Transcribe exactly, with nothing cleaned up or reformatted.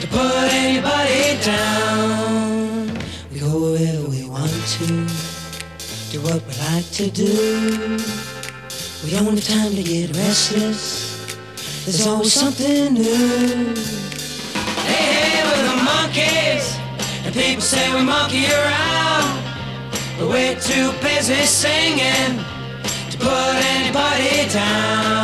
to put anybody down. We go wherever we want to, do what we like to do. We don't have time to get restless, there's always something new. Hey, hey, we're the monkeys, and people say we monkey around, but we're too busy singing to put anybody down.